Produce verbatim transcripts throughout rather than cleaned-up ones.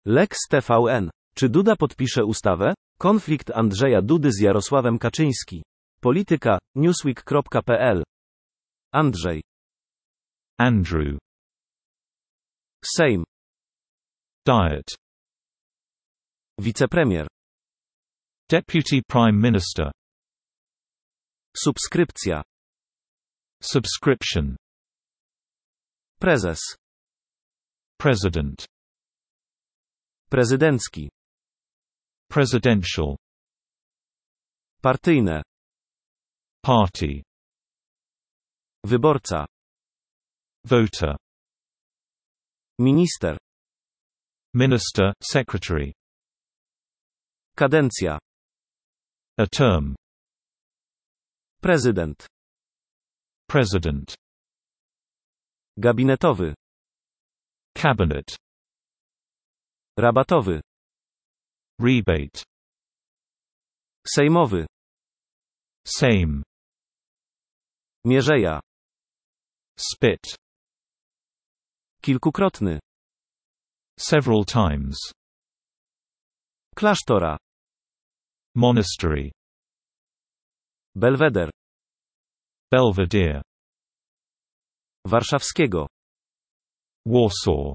Lex T V N. Czy Duda podpisze ustawę? Konflikt Andrzeja Dudy z Jarosławem Kaczyński. Polityka, newsweek kropka p l. Andrzej. Andrew. Sejm. Diet. Wicepremier. Deputy Prime Minister. Subskrypcja. Subscription. Prezes. President. Prezydencki. Presidential. Partyjne. Party. Wyborca. Voter. Minister. Minister, Secretary. Kadencja. A term. Prezydent. President. Gabinetowy. Cabinet. Rabatowy. Rebate. Sejmowy. Same. Mierzeja. Spit. Kilkukrotny. Several times. Klasztora. Monastery. Belweder. Belvedere. Warszawskiego. Warsaw.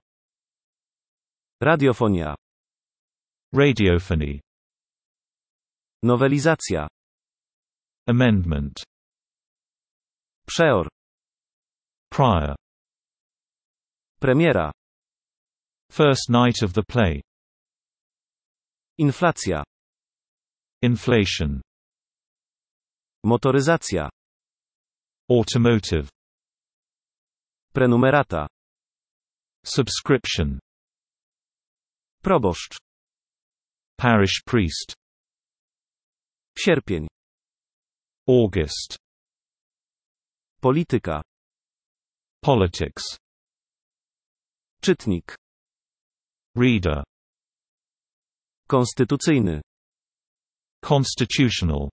Radiofonia. Radiophony. Nowelizacja. Amendment. Przeor. Prior. Premiera. First night of the play. Inflacja. Inflation. Motoryzacja. Automotive. Prenumerata. Subscription. Proboszcz. Parish priest. Sierpień. August. Polityka. Politics. Czytnik. Reader. Konstytucyjny. Constitutional.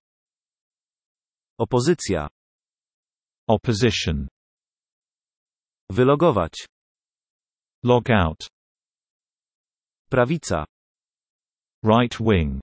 Opozycja. Opposition. Wylogować. Log out. Prawica. Right wing.